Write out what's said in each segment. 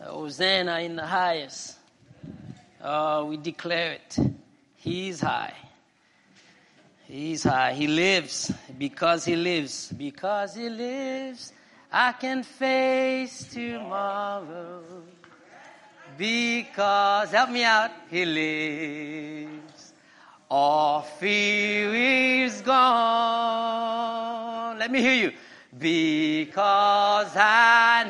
Hosanna in the highest. We declare it. He's high. He's high. He lives. Because he lives. Because he lives, I can face tomorrow. Because, help me out, he lives. All fear is gone. Let me hear you. Because I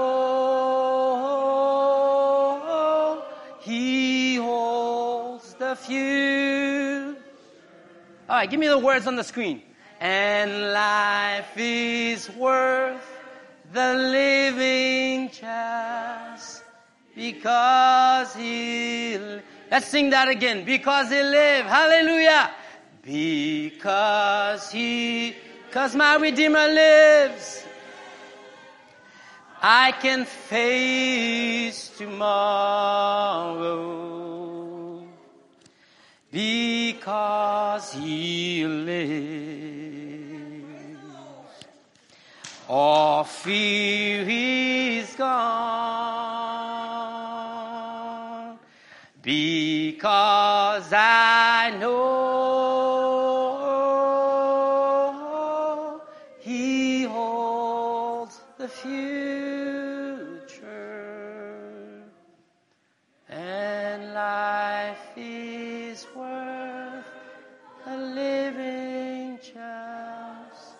know he holds the future. All right, give me the words on the screen. And life is worth the living just because he lives. Let's sing that again. Because he lives. Hallelujah. Because my Redeemer lives, I can face tomorrow. Because he lives, all fear is gone. Because I know he holds the future, and life is worth a living chance.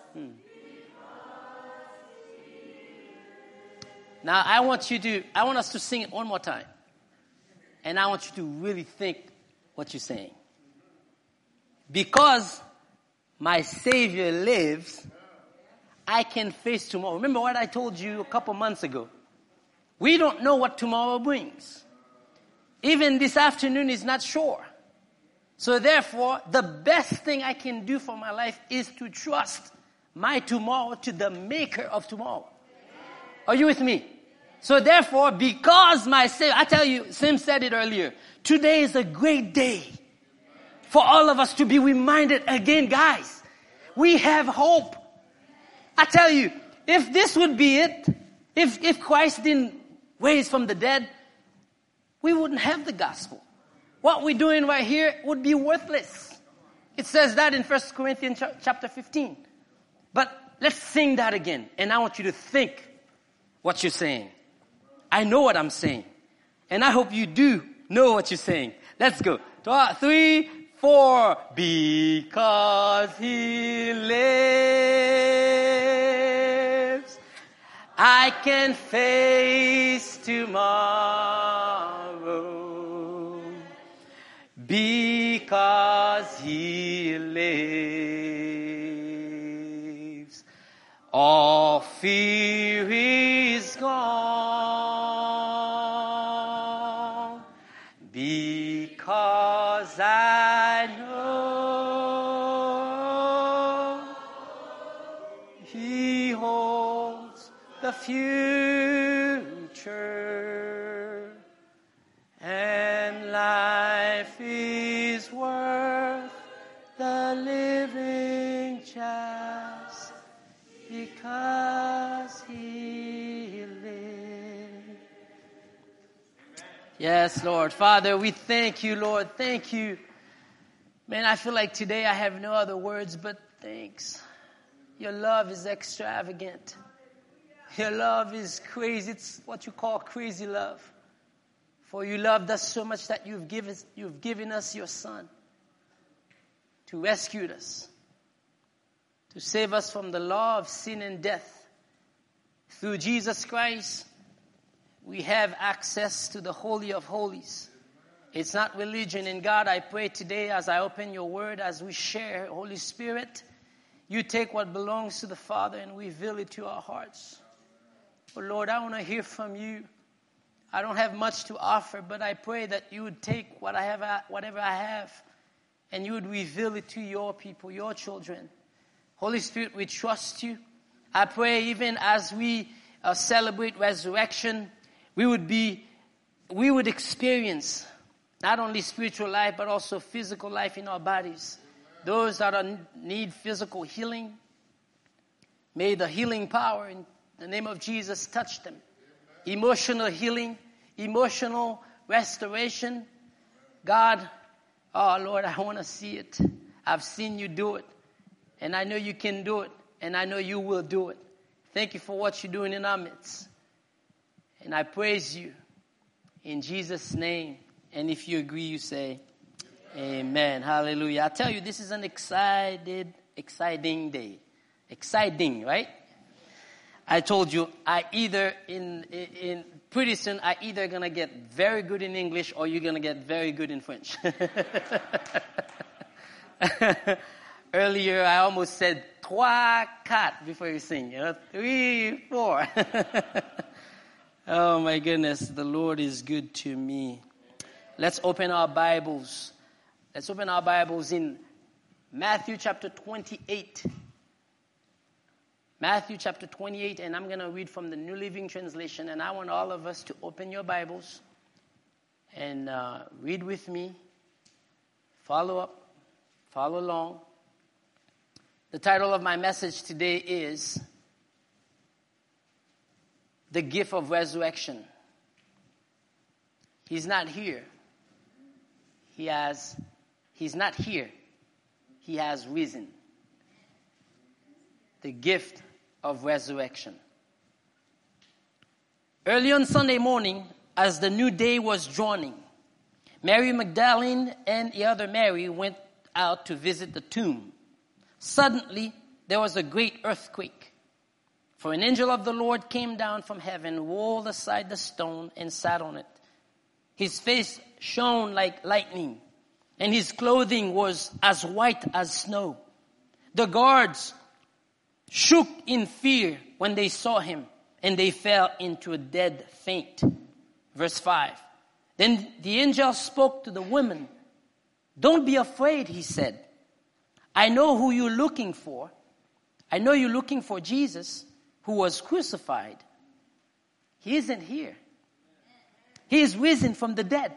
Now I want us to sing it one more time. And I want you to really think what you're saying. Because my Savior lives, I can face tomorrow. Remember what I told you a couple months ago. We don't know what tomorrow brings. Even this afternoon is not sure. So therefore, the best thing I can do for my life is to trust my tomorrow to the maker of tomorrow. Are you with me? So therefore, because my Savior, I tell you, Sim said it earlier, today is a great day for all of us to be reminded again, guys, we have hope. I tell you, if this would be it, if Christ didn't raise from the dead, we wouldn't have the gospel. What we're doing right here would be worthless. It says that in 1 Corinthians chapter 15. But let's sing that again, and I want you to think what you're saying. I know what I'm saying. And I hope you do know what you're saying. Let's go. 3, 4. Because he lives, I can face tomorrow. Because he lives, all fear is gone. Because I know he holds the future, and life is worth the living just because he lives. Yes, Lord. Father, we thank you, Lord. Thank you. Man, I feel like today I have no other words but thanks. Your love is extravagant. Your love is crazy. It's what you call crazy love. For you loved us so much that you've given us your Son to rescue us, to save us from the law of sin and death. Through Jesus Christ, we have access to the Holy of Holies. It's not religion. And God, I pray today as I open your word, as we share, Holy Spirit, you take what belongs to the Father and reveal it to our hearts. Oh Lord, I want to hear from you. I don't have much to offer, but I pray that you would take whatever I have, and you would reveal it to your people, your children. Holy Spirit, we trust you. I pray even as we celebrate resurrection, we would experience not only spiritual life, but also physical life in our bodies. Those that need physical healing, may the healing power in the name of Jesus touch them. emotional healing, emotional restoration. God, oh Lord, I want to see it. I've seen you do it. And I know you can do it. And I know you will do it. Thank you for what you're doing in our midst. And I praise you in Jesus' name. And if you agree, you say, Amen. Hallelujah. I tell you, this is an exciting day. Exciting, right? I told you, pretty soon, I either going to get very good in English or you're going to get very good in French. Earlier, I almost said 3, 4 before you sing. 3, 4. Oh my goodness, the Lord is good to me. Let's open our Bibles. Let's open our Bibles in Matthew chapter 28. Matthew chapter 28, and I'm going to read from the New Living Translation. And I want all of us to open your Bibles and read with me. Follow along. The title of my message today is The Gift of Resurrection. He's not here. He's not here. He has risen. The gift of resurrection. Early on Sunday morning, as the new day was dawning, Mary Magdalene and the other Mary went out to visit the tomb. Suddenly, there was a great earthquake. For an angel of the Lord came down from heaven, rolled aside the stone, and sat on it. His face shone like lightning, and his clothing was as white as snow. The guards shook in fear when they saw him, and they fell into a dead faint. Verse 5. Then the angel spoke to the woman. Don't be afraid, he said. I know who you're looking for. I know you're looking for Jesus, who was crucified. He isn't here. He is risen from the dead.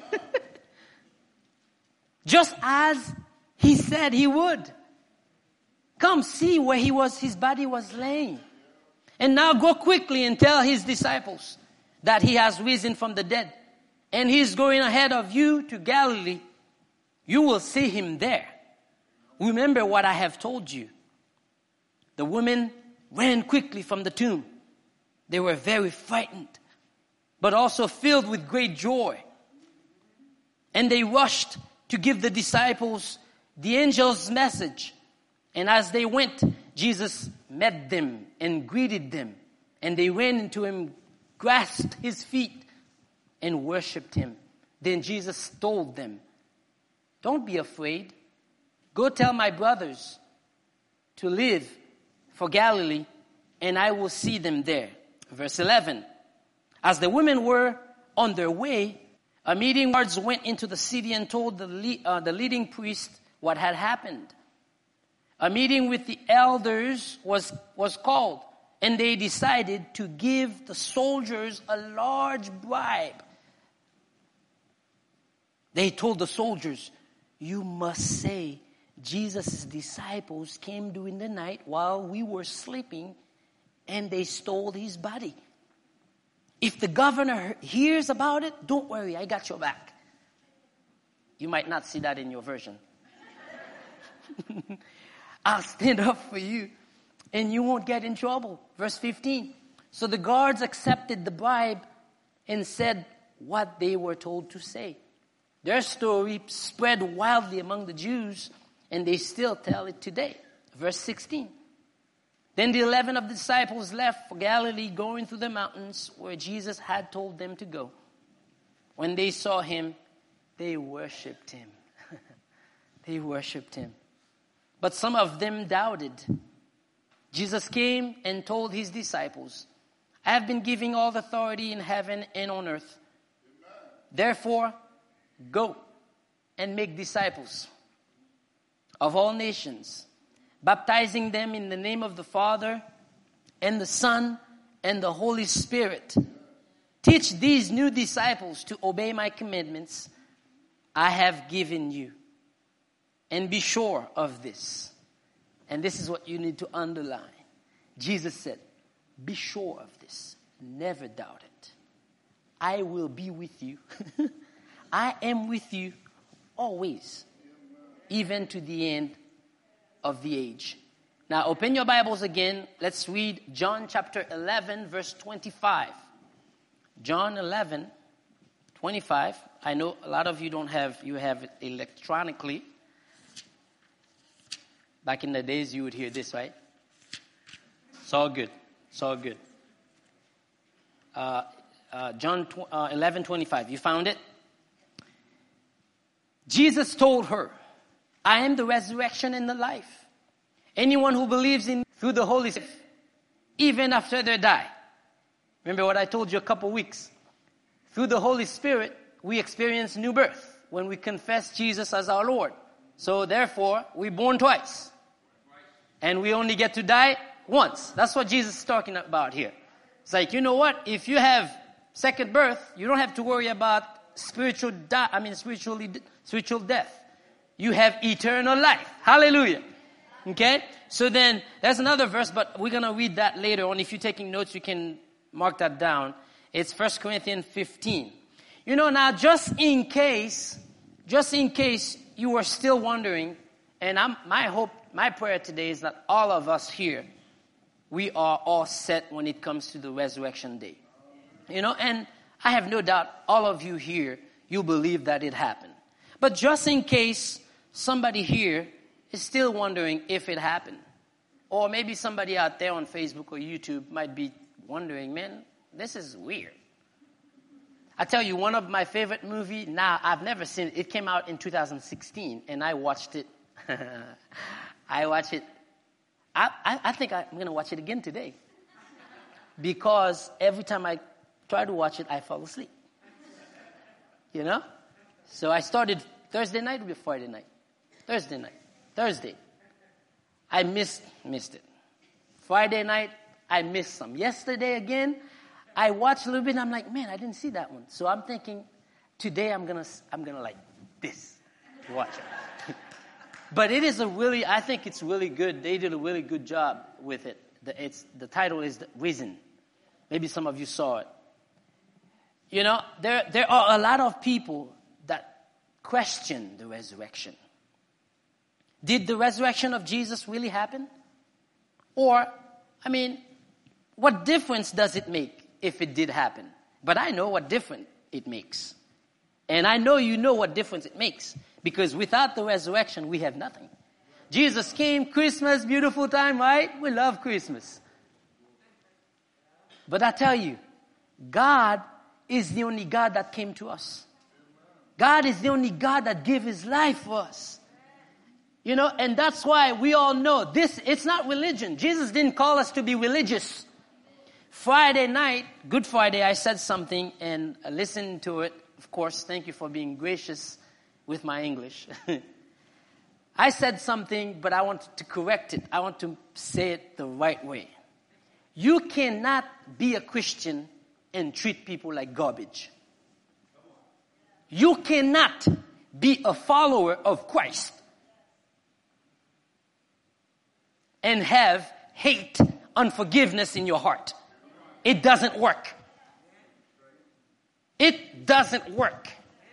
Just as he said he would. Come see where his body was laying. And now go quickly and tell his disciples that he has risen from the dead. And he's going ahead of you to Galilee. You will see him there. Remember what I have told you. The women ran quickly from the tomb. They were very frightened, but also filled with great joy. And they rushed to give the disciples the angel's message. And as they went, Jesus met them and greeted them. And they ran into him, grasped his feet, and worshipped him. Then Jesus told them, don't be afraid. Go tell my brothers to leave for Galilee, and I will see them there. Verse 11. As the women were on their way, a meeting guards went into the city and told the leading priest what had happened. A meeting with the elders was called, and they decided to give the soldiers a large bribe. They told the soldiers, you must say Jesus' disciples came during the night while we were sleeping, and they stole his body. If the governor hears about it, don't worry, I got your back. You might not see that in your version. I'll stand up for you, and you won't get in trouble. Verse 15. So the guards accepted the bribe and said what they were told to say. Their story spread wildly among the Jews, and they still tell it today. Verse 16. Then the 11 of the disciples left for Galilee, going through the mountains where Jesus had told them to go. When they saw him, they worshipped him. They worshipped him. But some of them doubted. Jesus came and told his disciples, I have been giving all authority in heaven and on earth. Therefore, go and make disciples of all nations, baptizing them in the name of the Father and the Son and the Holy Spirit. Teach these new disciples to obey my commandments I have given you. And be sure of this. And this is what you need to underline. Jesus said, be sure of this. Never doubt it. I will be with you. I am with you always, even to the end of the age. Now, open your Bibles again. Let's read John chapter 11, verse 25. John 11, 25. I know a lot of you you have it electronically. Back in the days, you would hear this, right? It's all good. It's all good. John 11, 25. You found it? Jesus told her, I am the resurrection and the life. Anyone who believes in through the Holy Spirit, even after they die. Remember what I told you a couple weeks. Through the Holy Spirit, we experience new birth when we confess Jesus as our Lord. So therefore, we're born twice. And we only get to die once. That's what Jesus is talking about here. It's like, you know what? If you have second birth, you don't have to worry about spiritual death. You have eternal life. Hallelujah. Okay? So then, there's another verse, but we're going to read that later on. If you're taking notes, you can mark that down. It's 1 Corinthians 15. You know, now, just in case you were still wondering, and my prayer today is that all of us here, we are all set when it comes to the resurrection day. You know, and I have no doubt all of you here, you believe that it happened. But just in case somebody here is still wondering if it happened, or maybe somebody out there on Facebook or YouTube might be wondering, man, this is weird. I tell you, one of my favorite movies, now I've never seen it. It came out in 2016, and I watched it. I think I'm going to watch it again today. Because every time I try to watch it, I fall asleep. You know? So I started Thursday night or Friday night? Thursday night. Thursday. I missed it. Friday night, I missed some. Yesterday again, I watched a little bit and I'm like, man, I didn't see that one. So I'm thinking, today I'm gonna like this. Watch it. But I think it's really good. They did a really good job with it. The title is The Risen. Maybe some of you saw it. You know, there are a lot of people that question the resurrection. Did the resurrection of Jesus really happen? Or, I mean, what difference does it make if it did happen? But I know what difference it makes. And I know you know what difference it makes. Because without the resurrection, we have nothing. Jesus came, Christmas, beautiful time, right? We love Christmas. But I tell you, God is the only God that came to us. God is the only God that gave his life for us. You know, and that's why we all know it's not religion. Jesus didn't call us to be religious. Friday night, Good Friday, I said something and listen to it. Of course, thank you for being gracious with my English. I said something, but I want to correct it. I want to say it the right way. You cannot be a Christian and treat people like garbage. You cannot be a follower of Christ and have hate, unforgiveness in your heart. It doesn't work. It doesn't work.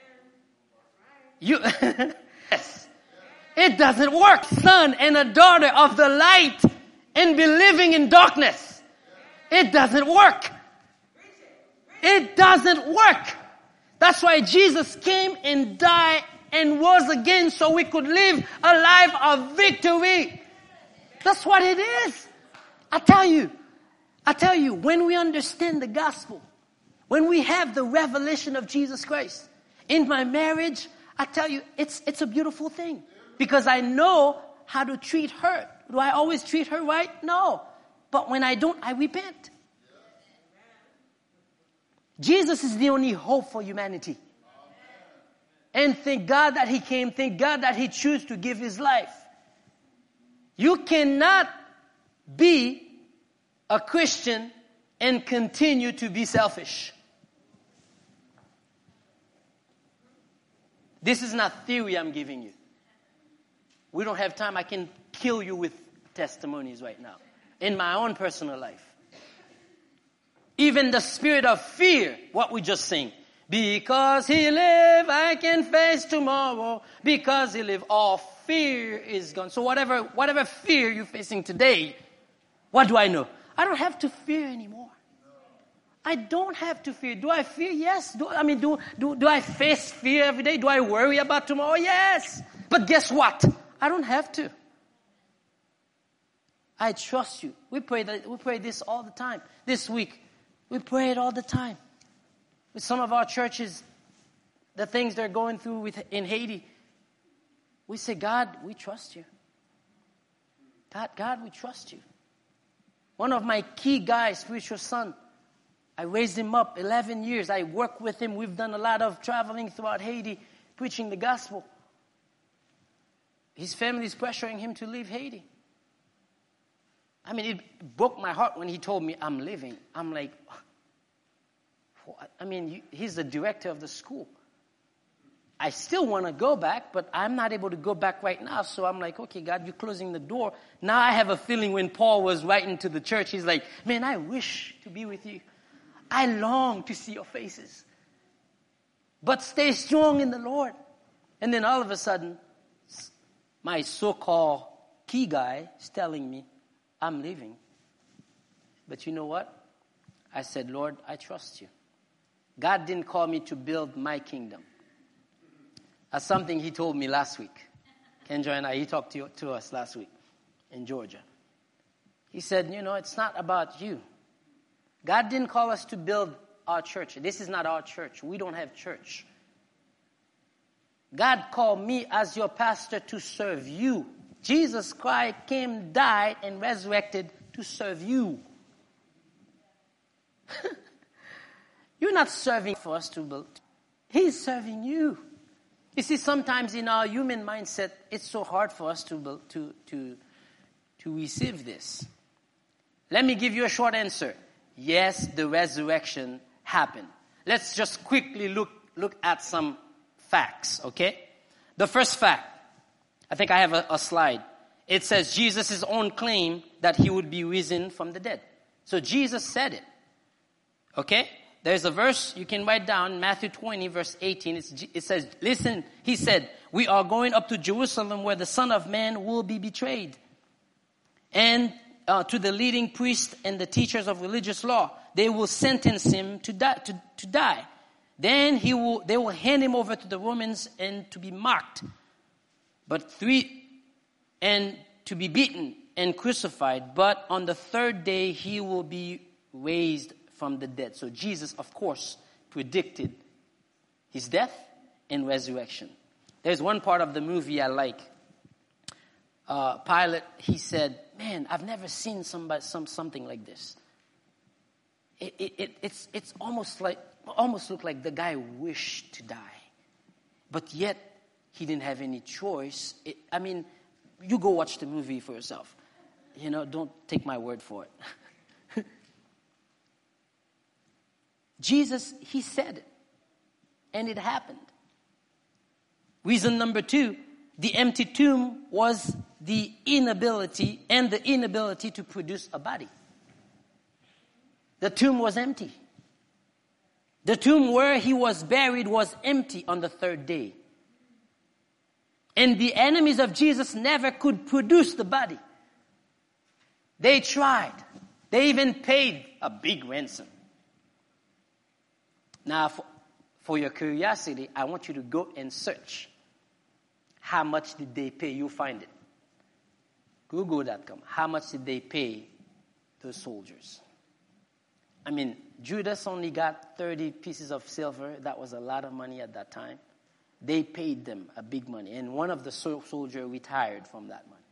Yes. It doesn't work. Son and a daughter of the light and be living in darkness. It doesn't work. It doesn't work. That's why Jesus came and died and rose again so we could live a life of victory. That's what it is. I tell you, when we understand the gospel, when we have the revelation of Jesus Christ, in my marriage, I tell you, it's a beautiful thing. Because I know how to treat her. Do I always treat her right? No. But when I don't, I repent. Jesus is the only hope for humanity. And thank God that he came. Thank God that he chose to give his life. You cannot be a Christian and continue to be selfish. This is not theory I'm giving you. We don't have time. I can kill you with testimonies right now in my own personal life. Even the spirit of fear, what we just sing. Because he live, I can face tomorrow. Because he live, all fear is gone. So whatever fear you're facing today, what do I know? I don't have to fear anymore. I don't have to fear. Do I fear? Yes. Do I face fear every day? Do I worry about tomorrow? Yes. But guess what? I don't have to. I trust you. We pray this all the time. This week, we pray it all the time. With some of our churches, the things they're going through in Haiti, we say, God, we trust you. God, we trust you. One of my key guys, spiritual son, I raised him up 11 years. I worked with him. We've done a lot of traveling throughout Haiti, preaching the gospel. His family is pressuring him to leave Haiti. I mean, it broke my heart when he told me, I'm leaving. I'm like, he's the director of the school. I still want to go back, but I'm not able to go back right now. So I'm like, okay, God, you're closing the door. Now I have a feeling when Paul was writing to the church, he's like, man, I wish to be with you. I long to see your faces. But stay strong in the Lord. And then all of a sudden, my so-called key guy is telling me, I'm leaving. But you know what? I said, Lord, I trust you. God didn't call me to build my kingdom. That's something he told me last week. Kendra and he talked to us last week in Georgia. He said, it's not about you. God didn't call us to build our church. This is not our church. We don't have church. God called me as your pastor to serve you. Jesus Christ came, died, and resurrected to serve you. You're not serving for us to build. He's serving you. You see, sometimes in our human mindset, it's so hard for us to receive this. Let me give you a short answer. Yes, the resurrection happened. Let's just quickly look at some facts, okay? The first fact, I think I have a slide. It says Jesus' own claim that he would be risen from the dead. So Jesus said it. Okay? There's a verse you can write down, Matthew 20, verse 18. It says, listen, he said, we are going up to Jerusalem where the Son of Man will be betrayed. And to the leading priests and the teachers of religious law, they will sentence him to die. Then they will hand him over to the Romans and to be mocked. And to be beaten and crucified. But on the third day, he will be raised from the dead. So Jesus, of course, predicted his death and resurrection. There's one part of the movie I like. Pilate, he said, man, I've never seen something like this. It's almost looked like the guy wished to die. But yet, he didn't have any choice. You go watch the movie for yourself. Don't take my word for it. Jesus, he said it. And it happened. Reason number 2, the empty tomb was the inability to produce a body. The tomb was empty. The tomb where he was buried was empty on the third day. And the enemies of Jesus never could produce the body. They tried. They even paid a big ransom. Now, for your curiosity, I want you to go and search. How much did they pay? You'll find it. Google.com. How much did they pay those soldiers? Judas only got 30 pieces of silver. That was a lot of money at that time. They paid them a big money. And one of the soldiers retired from that money.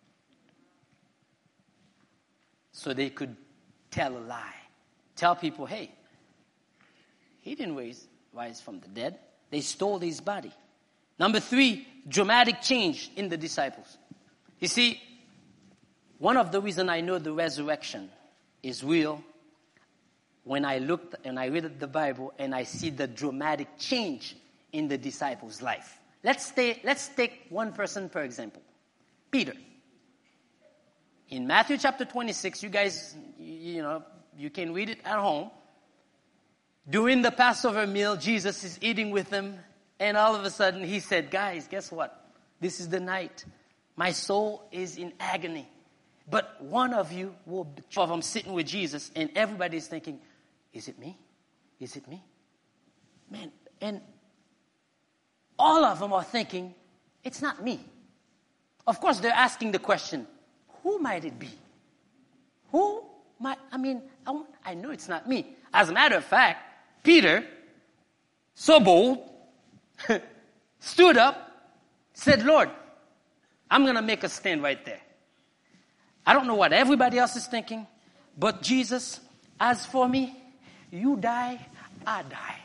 So they could tell a lie. Tell people, hey, he didn't rise from the dead. They stole his body. Number 3, dramatic change in the disciples. You see, one of the reasons I know the resurrection is real, when I looked and I read the Bible and I see the dramatic change in the disciples' life. Let's take one person, for example. Peter. In Matthew chapter 26, you guys, You can read it at home. During the Passover meal, Jesus is eating with them. And all of a sudden he said, guys, guess what? This is the night. My soul is in agony. But one of you will be, two of them sitting with Jesus, and everybody's thinking, is it me? Is it me? Man, and all of them are thinking, it's not me. Of course, they're asking the question, who might it be? Who might, I know it's not me. As a matter of fact, Peter, so bold, stood up, said, Lord, I'm going to make a stand right there. I don't know what everybody else is thinking, but Jesus, as for me, you die, I die.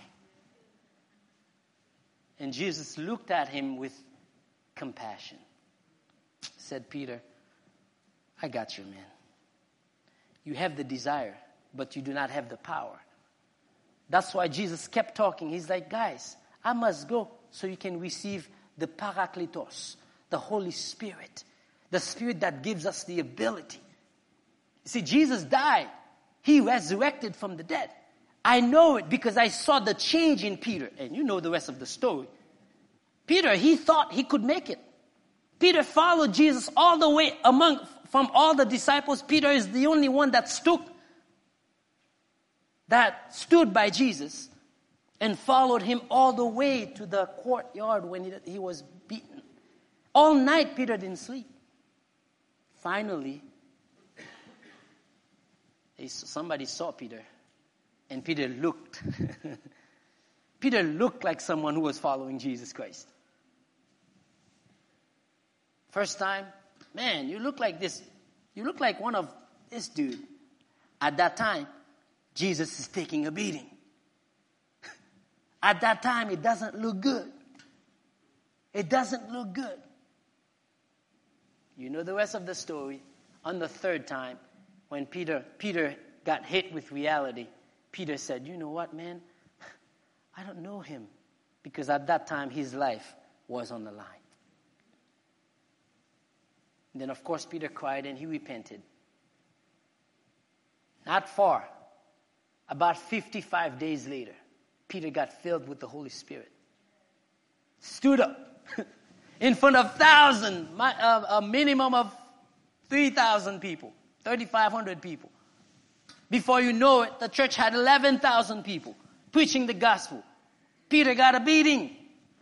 And Jesus looked at him with compassion. Said, Peter, I got you, man. You have the desire, but you do not have the power. That's why Jesus kept talking. He's like, guys, I must go so you can receive the Parakletos, the Holy Spirit, the Spirit that gives us the ability. You see, Jesus died. He resurrected from the dead. I know it because I saw the change in Peter. And you know the rest of the story. Peter, he thought he could make it. Peter followed Jesus all the way from all the disciples. Peter is the only one that stood by Jesus and followed him all the way to the courtyard when he was beaten. All night, Peter didn't sleep. Finally, somebody saw Peter, and Peter looked. Peter looked like someone who was following Jesus Christ. First time, man, you look like this. You look like one of this dude. At that time, Jesus is taking a beating. At that time, it doesn't look good. It doesn't look good. You know the rest of the story. On the third time, when Peter got hit with reality, Peter said, you know what, man? I don't know him. Because at that time, his life was on the line. And then, of course, Peter cried and he repented. Not far. About 55 days later, Peter got filled with the Holy Spirit. Stood up in front of thousands, a minimum of 3,000 people, 3,500 people. Before you know it, the church had 11,000 people preaching the gospel. Peter got a beating.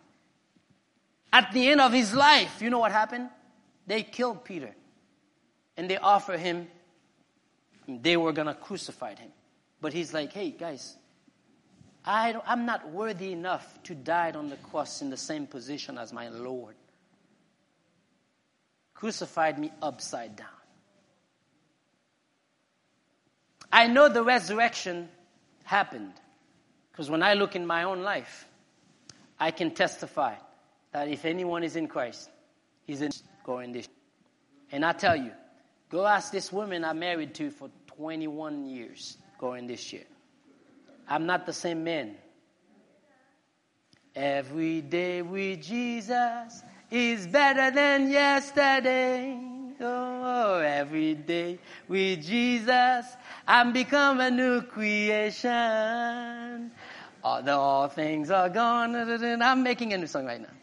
At the end of his life, you know what happened? They killed Peter. And they offered him, they were going to crucify him. But he's like, hey, guys, I'm not worthy enough to die on the cross in the same position as my Lord. Crucified me upside down. I know the resurrection happened. Because when I look in my own life, I can testify that if anyone is in Christ, he's in going this. And I tell you, go ask this woman I'm married to for 21 years going this year. I'm not the same man. Every day with Jesus is better than yesterday. Oh, every day with Jesus, I'm become a new creation. All things are gone. I'm making a new song right now.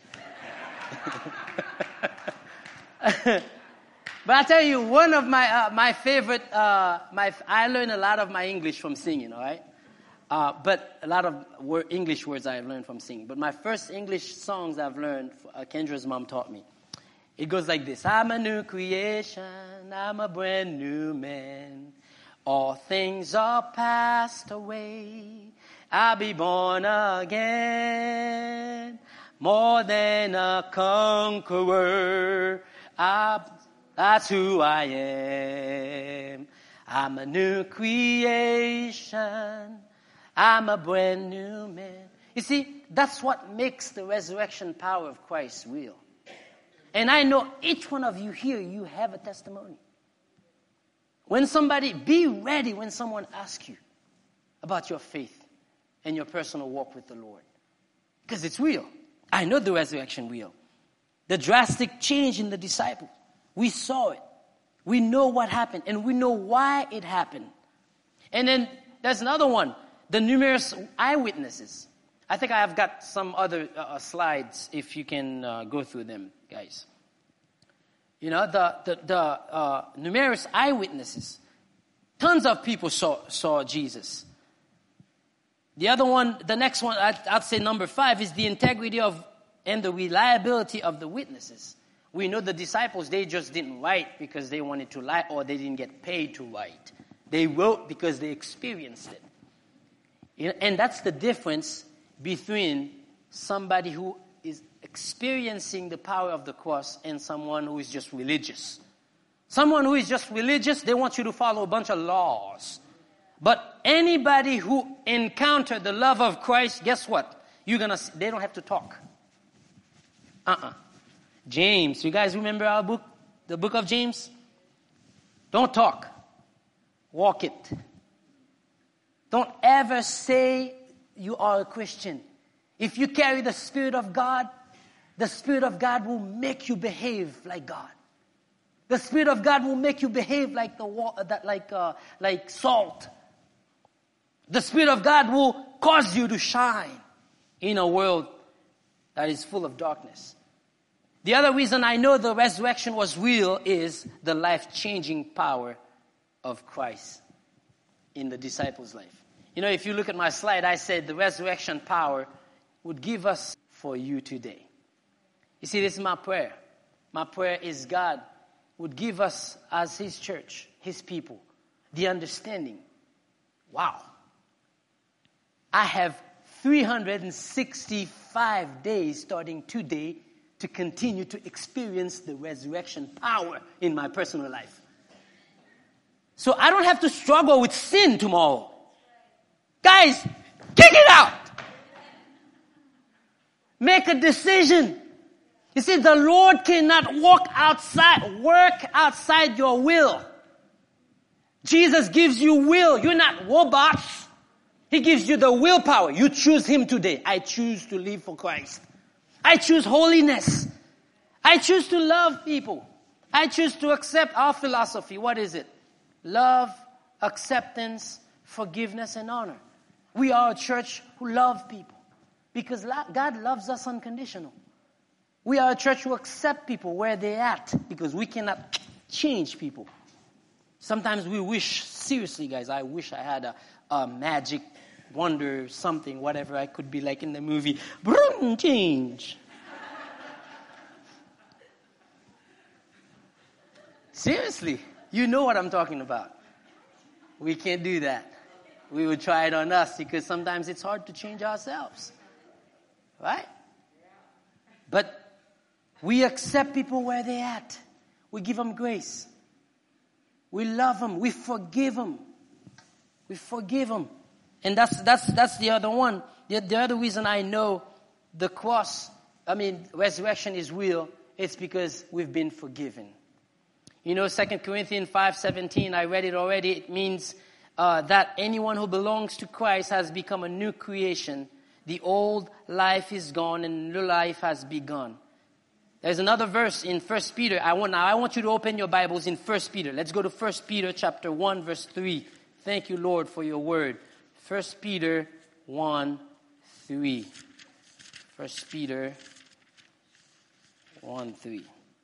But I tell you, one of my favorite, I learned a lot of my English from singing, all right? But a lot of English words I've learned from singing. But my first English songs I've learned, Kendra's mom taught me. It goes like this. I'm a new creation. I'm a brand new man. All things are passed away. I'll be born again. More than a conqueror. That's who I am. I'm a new creation. I'm a brand new man. You see, that's what makes the resurrection power of Christ real. And I know each one of you here, you have a testimony. Be ready when someone asks you about your faith and your personal walk with the Lord. Because it's real. I know the resurrection real. The drastic change in the disciples. We saw it. We know what happened and we know why it happened. And then there's another one, the numerous eyewitnesses. I think I have got some other slides if you can go through them, guys. You know, the numerous eyewitnesses. Tons of people saw Jesus. The other one, the next one, I'd say number 5 is the integrity of and the reliability of the witnesses. We know the disciples, they just didn't write because they wanted to lie or they didn't get paid to write. They wrote because they experienced it. And that's the difference between somebody who is experiencing the power of the cross and someone who is just religious. Someone who is just religious, they want you to follow a bunch of laws. But anybody who encountered the love of Christ, guess what? They don't have to talk. James, you guys remember our book? The book of James? Don't talk. Walk it. Don't ever say you are a Christian. If you carry the Spirit of God will make you behave like God. The Spirit of God will make you behave like like salt. The Spirit of God will cause you to shine in a world that is full of darkness. The other reason I know the resurrection was real is the life-changing power of Christ in the disciples' life. You know, if you look at my slide, I said the resurrection power would give us for you today. You see, this is my prayer. My prayer is God would give us as His church, His people, the understanding. Wow. I have 365 days starting today to continue to experience the resurrection power in my personal life. So I don't have to struggle with sin tomorrow. Guys, kick it out. Make a decision. You see, the Lord cannot work outside your will. Jesus gives you will. You're not robots. He gives you the willpower. You choose Him today. I choose to live for Christ. I choose holiness. I choose to love people. I choose to accept our philosophy. What is it? Love, acceptance, forgiveness, and honor. We are a church who love people because God loves us unconditional. We are a church who accept people where they're at because we cannot change people. Sometimes we wish, seriously guys, I wish I had a magic wonder something, whatever I could be like in the movie. Bring change. Seriously, you know what I'm talking about. We can't do that. We would try it on us because sometimes it's hard to change ourselves. Right? But we accept people where they're at. We give them grace. We love them. We forgive them. We forgive them. And that's the other one. The other reason I know the resurrection is real, it's because we've been forgiven. You know, 2 Corinthians 5:17, I read it already. It means that anyone who belongs to Christ has become a new creation. The old life is gone and new life has begun. There's another verse in 1 Peter. I want you to open your Bibles in 1 Peter. Let's go to 1 Peter chapter 1, verse 3. Thank you, Lord, for your word. 1 Peter 1, 3. 1 Peter 1, 3.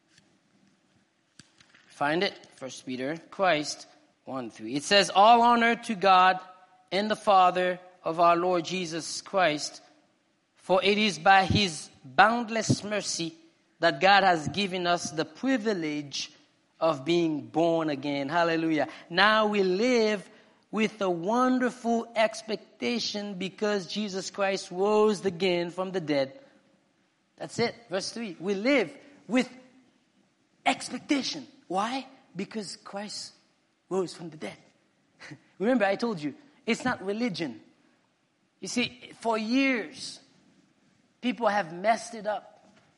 Find it? 1 Peter, Christ 1, 3. It says, all honor to God and the Father of our Lord Jesus Christ, for it is by His boundless mercy that God has given us the privilege of being born again. Hallelujah. Now we live with a wonderful expectation because Jesus Christ rose again from the dead. That's it. Verse 3. We live with expectation. Why? Because Christ rose from the dead. Remember, I told you, it's not religion. You see, for years, people have messed it up.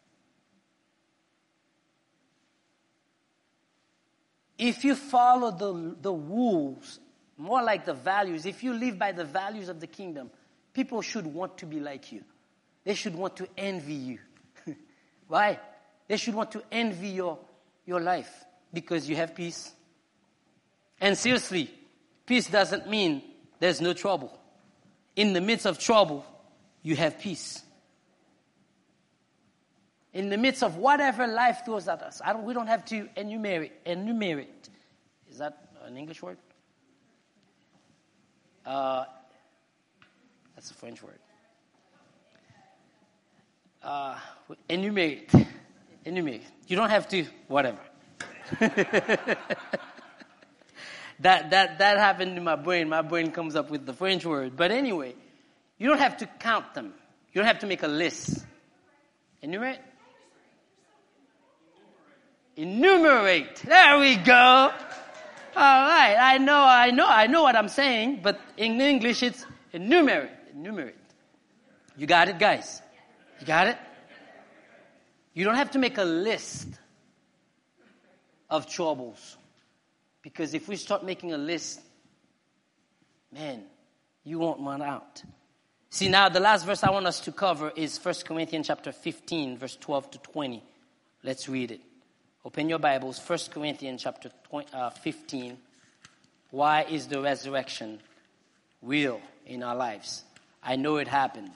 If you follow the rules, more like the values, if you live by the values of the kingdom, people should want to be like you. They should want to envy you. Why? They should want to envy your life because you have peace. And seriously, Peace doesn't mean there's no trouble. In the midst of trouble, you have peace. In the midst of whatever life throws at us, we don't have to enumerate. Is that an English word? That's a French word. Enumerate. You don't have to, whatever. That happened in my brain. My brain comes up with the French word. But anyway, you don't have to count them. You don't have to make a list. Enumerate? Enumerate. There we go. All right. I know what I'm saying, but in English it's enumerate. You got it, guys? You got it? You don't have to make a list of troubles. Because if we start making a list, man, you won't run out. See, now the last verse I want us to cover is 1 Corinthians chapter 15, verse 12 to 20. Let's read it. Open your Bibles, 1 Corinthians chapter 15. Why is the resurrection real in our lives? I know it happened.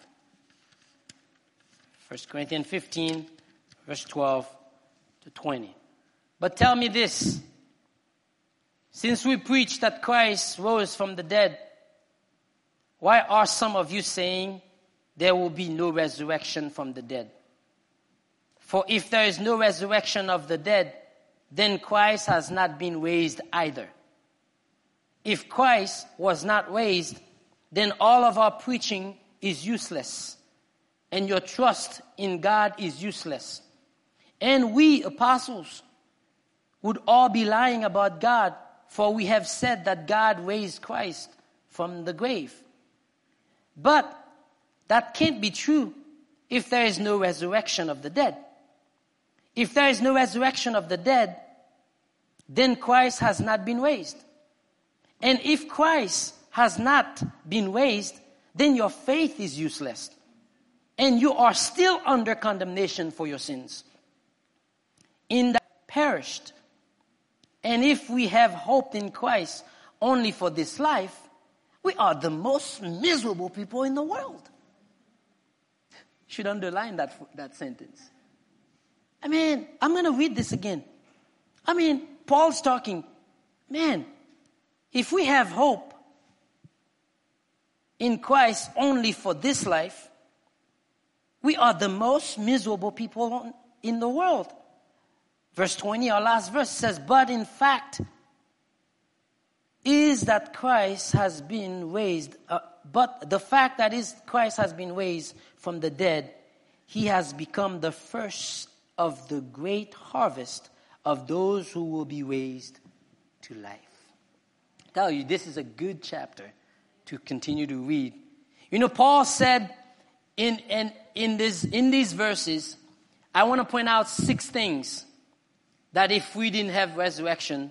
1 Corinthians 15, verse 12 to 20. But tell me this. Since we preach that Christ rose from the dead, why are some of you saying there will be no resurrection from the dead? For if there is no resurrection of the dead, then Christ has not been raised either. If Christ was not raised, then all of our preaching is useless, and your trust in God is useless. And we, apostles, would all be lying about God, for we have said that God raised Christ from the grave. But that can't be true if there is no resurrection of the dead. If there is no resurrection of the dead, then Christ has not been raised. And if Christ has not been raised, then your faith is useless. And you are still under condemnation for your sins. In that perished. And if we have hope in Christ only for this life, we are the most miserable people in the world. Should underline that sentence. I mean, I'm going to read this again. I mean, Paul's talking, man, if we have hope in Christ only for this life, we are the most miserable people in the world. Verse 20, our last verse says, but in fact is that Christ has been raised, but the fact that Christ has been raised from the dead, he has become the first of the great harvest of those who will be raised to life. I tell you, this is a good chapter to continue to read. You know, Paul said in these verses, I want to point out 6 things that if we didn't have resurrection,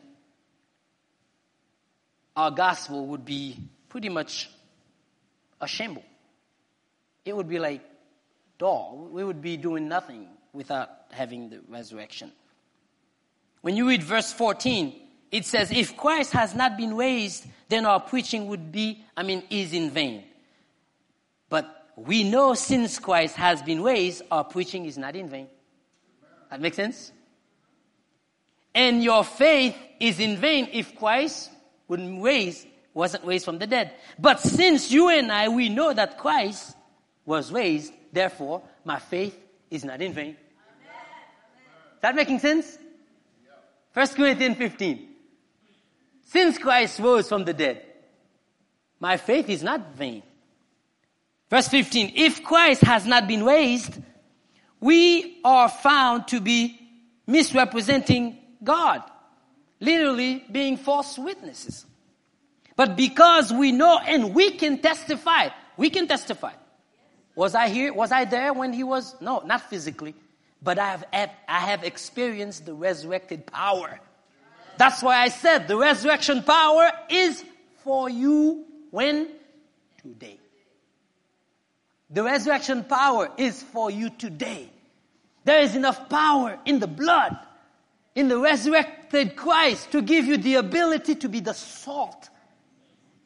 our gospel would be pretty much a shamble. It would be like, we would be doing nothing without having the resurrection. When you read verse 14, it says, if Christ has not been raised, then our preaching is in vain. But we know since Christ has been raised, our preaching is not in vain. That makes sense? And your faith is in vain if Christ wasn't raised from the dead. But since you and I, we know that Christ was raised, therefore, my faith is not in vain. Is that making sense? 1 Corinthians 15. Since Christ rose from the dead, my faith is not vain. Verse 15. If Christ has not been raised, we are found to be misrepresenting God, literally being false witnesses. But because we know and we can testify. Was I here? Was I there when he was? No, not physically. But I have experienced the resurrected power. That's why I said the resurrection power is for you when? Today. The resurrection power is for you today. There is enough power in the blood, in the resurrected Christ, to give you the ability to be the salt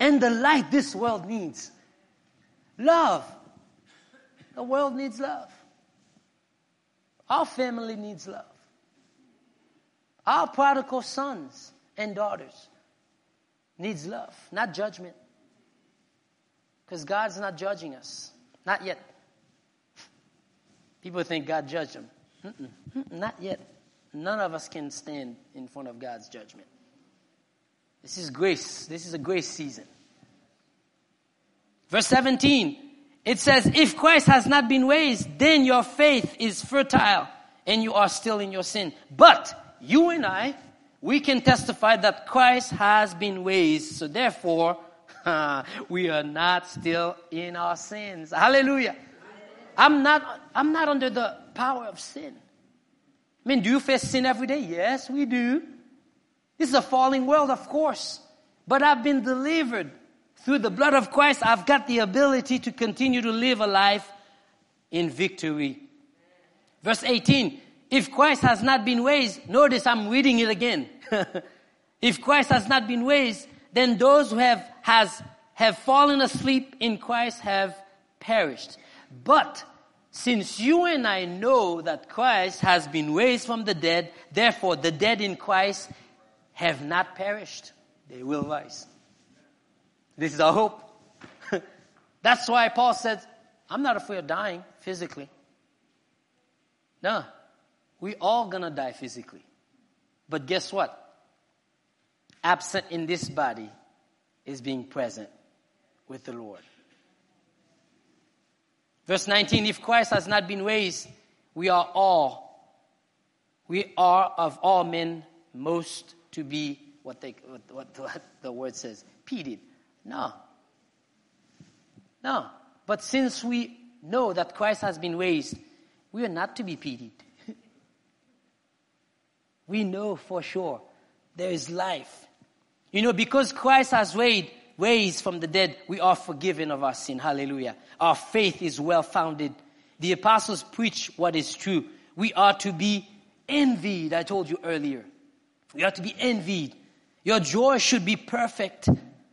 and the light this world needs. Love. The world needs love. Our family needs love. Our prodigal sons and daughters needs love, not judgment. Because God's not judging us. Not yet. People think God judged them. Not yet. None of us can stand in front of God's judgment. This is grace. This is a grace season. Verse 17, it says, if Christ has not been raised, then your faith is fertile and you are still in your sin. But you and I, we can testify that Christ has been raised. So therefore, we are not still in our sins. Hallelujah. I'm not under the power of sin. I mean, do you face sin every day? Yes, we do. This is a falling world, of course. But I've been delivered. Through the blood of Christ, I've got the ability to continue to live a life in victory. Verse 18, if Christ has not been raised, notice I'm reading it again. If Christ has not been raised, then those who have fallen asleep in Christ have perished. But since you and I know that Christ has been raised from the dead, therefore the dead in Christ have not perished. They will rise. This is our hope. That's why Paul said, I'm not afraid of dying physically. No, we all gonna die physically. But guess what? Absent in this body is being present with the Lord. Verse 19, if Christ has not been raised, we are of all men most to be what the word says, pitied. No. But since we know that Christ has been raised, we are not to be pitied. We know for sure there is life. You know, because Christ has raised from the dead, we are forgiven of our sin. Hallelujah. Our faith is well founded. The apostles preach what is true. We are to be envied. I told you earlier. We are to be envied. Your joy should be perfect.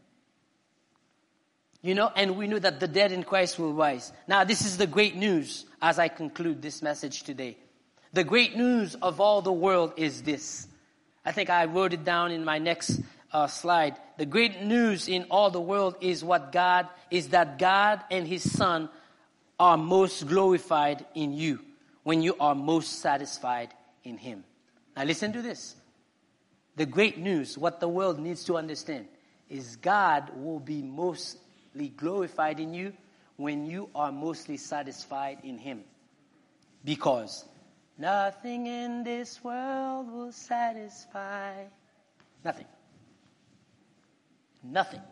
You know, and we know that the dead in Christ will rise. Now, this is the great news as I conclude this message today. The great news of all the world is this. I think I wrote it down in my next slide. The great news in all the world is that God and His Son are most glorified in you when you are most satisfied in Him. Now listen to this. The great news, what the world needs to understand, is God will be mostly glorified in you when you are mostly satisfied in Him. Because nothing in this world will satisfy. Nothing. Nothing.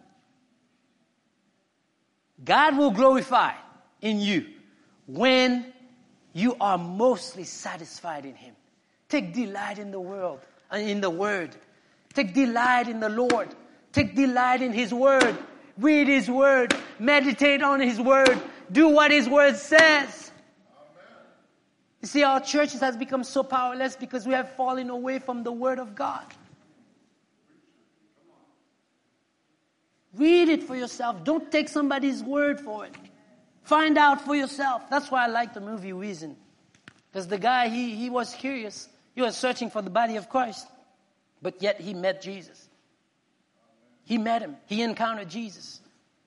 God will glorify in you when you are mostly satisfied in Him. Take delight in the world, in the Word. Take delight in the Lord. Take delight in His Word. Read His Word. Meditate on His Word. Do what His Word says. Amen. You see, our churches has become so powerless because we have fallen away from the Word of God. Read it for yourself. Don't take somebody's word for it. Find out for yourself. That's why I like the movie Reason. Because the guy, he was curious. He was searching for the body of Christ. But yet he met Jesus. He met Him. He encountered Jesus.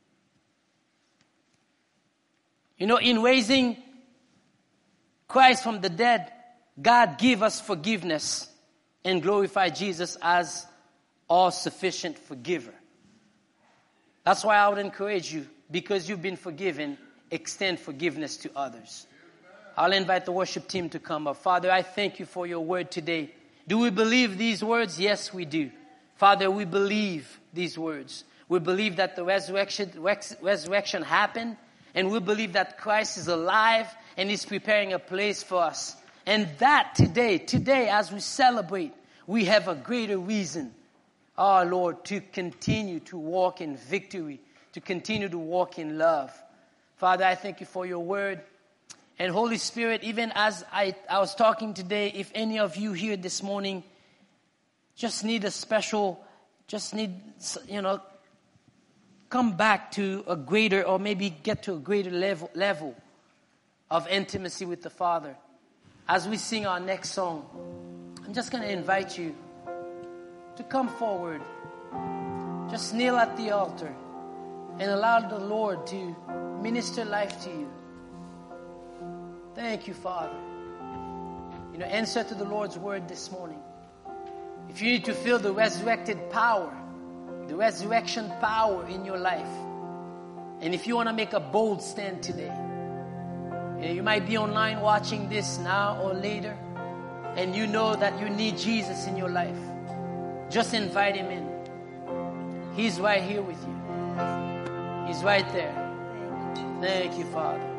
You know, in raising Christ from the dead, God gave us forgiveness and glorified Jesus as all-sufficient forgiver. That's why I would encourage you, because you've been forgiven, extend forgiveness to others. I'll invite the worship team to come up. Father, I thank You for Your word today. Do we believe these words? Yes, we do. Father, we believe these words. We believe that the resurrection happened, and we believe that Christ is alive and is preparing a place for us. And that today, as we celebrate, we have a greater reason, our Lord, to continue to walk in victory, to continue to walk in love. Father, I thank You for Your word. And Holy Spirit, even as I was talking today, if any of you here this morning come back to a greater, or maybe get to a greater level of intimacy with the Father. As we sing our next song, I'm just going to invite you to come forward. Just kneel at the altar and allow the Lord to minister life to you. Thank you, Father. Answer to the Lord's word this morning. If you need to feel the resurrected power, the resurrection power in your life, and if you want to make a bold stand today, you might be online watching this now or later, and you know that you need Jesus in your life. Just invite him in. He's right here with you. He's right there. Thank you, Father.